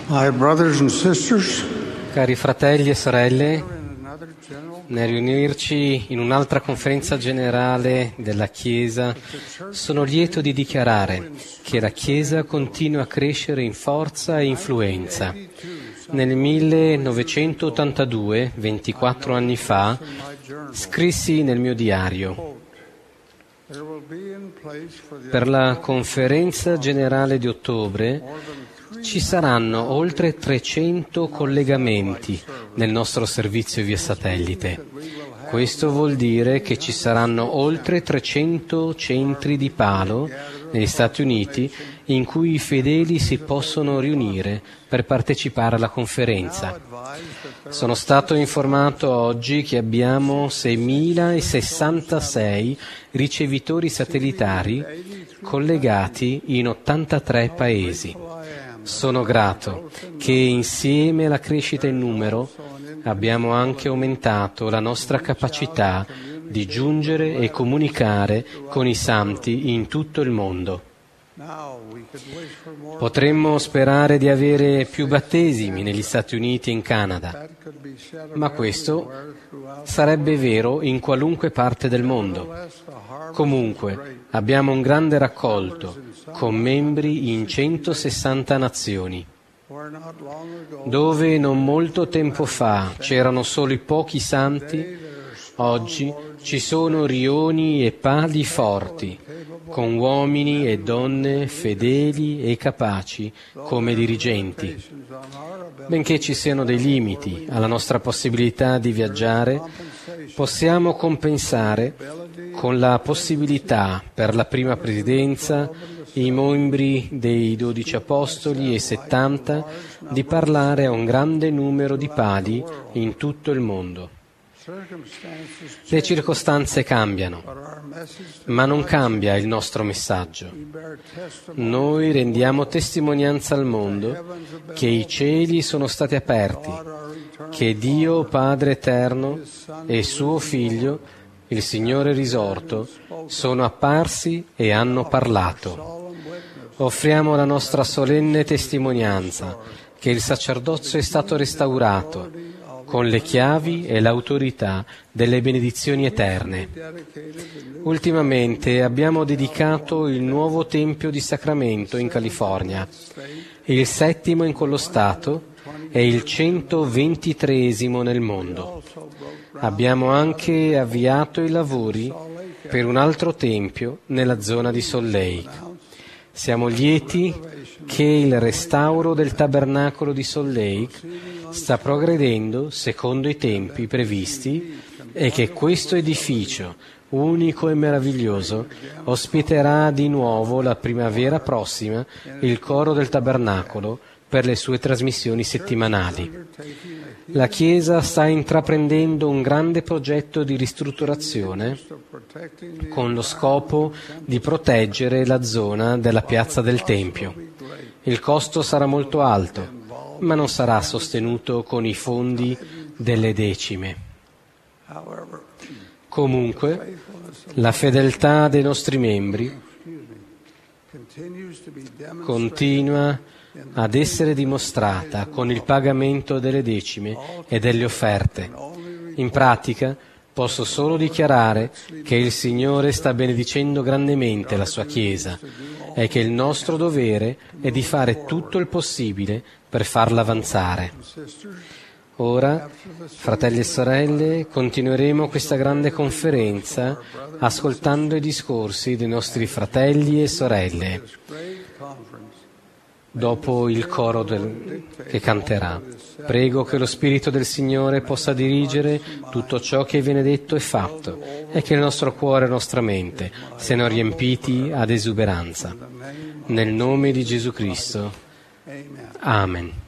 My brothers and sisters, Cari fratelli e sorelle, nel riunirci in un'altra conferenza generale della Chiesa, sono lieto di dichiarare che la Chiesa continua a crescere in forza e influenza. Nel 1982, 24 anni fa, scrissi nel mio diario: per la conferenza generale di ottobre ci saranno oltre 300 collegamenti nel nostro servizio via satellite. Questo vuol dire che ci saranno oltre 300 centri di palo negli Stati Uniti in cui i fedeli si possono riunire per partecipare alla conferenza. Sono stato informato oggi che abbiamo 6.066 ricevitori satellitari collegati in 83 paesi. Sono grato che insieme alla crescita in numero abbiamo anche aumentato la nostra capacità di giungere e comunicare con i santi in tutto il mondo. Potremmo sperare di avere più battesimi negli Stati Uniti e in Canada, ma questo sarebbe vero in qualunque parte del mondo. Comunque, abbiamo un grande raccolto con membri in 160 nazioni. Dove non molto tempo fa c'erano solo pochi santi, oggi ci sono rioni e pali forti, con uomini e donne fedeli e capaci come dirigenti. Benché ci siano dei limiti alla nostra possibilità di viaggiare, possiamo compensare con la possibilità per la prima presidenza, i membri dei 12 apostoli e 70 di parlare a un grande numero di pali in tutto il mondo. Le circostanze cambiano, ma non cambia il nostro messaggio. Noi rendiamo testimonianza al mondo che i cieli sono stati aperti, che Dio Padre Eterno e suo Figlio, il Signore risorto, sono apparsi e hanno parlato. Offriamo la nostra solenne testimonianza che il sacerdozio è stato restaurato con le chiavi e l'autorità delle benedizioni eterne. Ultimamente abbiamo dedicato il nuovo Tempio di Sacramento in California, il 7° in quello Stato e il 123° nel mondo. Abbiamo anche avviato i lavori per un altro tempio nella zona di Salt Lake. Siamo lieti che il restauro del tabernacolo di Salt Lake sta progredendo secondo i tempi previsti e che questo edificio, unico e meraviglioso, ospiterà di nuovo la primavera prossima il coro del tabernacolo per le sue trasmissioni settimanali. La Chiesa sta intraprendendo un grande progetto di ristrutturazione con lo scopo di proteggere la zona della piazza del Tempio. Il costo sarà molto alto, ma non sarà sostenuto con i fondi delle decime. Comunque, la fedeltà dei nostri membri continua ad essere dimostrata con il pagamento delle decime e delle offerte. In pratica, posso solo dichiarare che il Signore sta benedicendo grandemente la sua Chiesa e che il nostro dovere è di fare tutto il possibile per farla avanzare. Ora, fratelli e sorelle, continueremo questa grande conferenza ascoltando i discorsi dei nostri fratelli e sorelle dopo il coro che canterà. Prego che lo Spirito del Signore possa dirigere tutto ciò che viene detto e fatto e che il nostro cuore e la nostra mente siano riempiti ad esuberanza. Nel nome di Gesù Cristo. Amen.